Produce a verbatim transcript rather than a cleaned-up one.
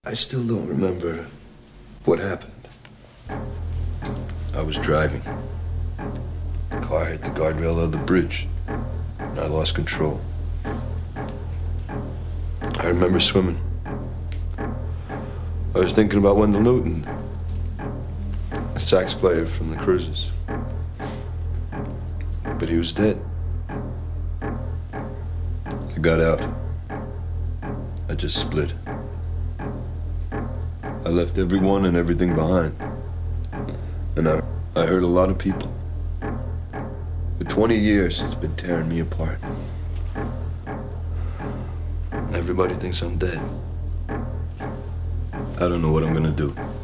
I still don't remember what happened. I was driving. The car hit the guardrail of the bridge, and I lost control. I remember swimming. I was thinking about Wendell Newton, a sax player from the Cruises. But he was dead. I got out. I just split. I left everyone and everything behind. And I, I hurt a lot of people. For twenty years, it's been tearing me apart. Everybody thinks I'm dead. I don't know what I'm gonna do.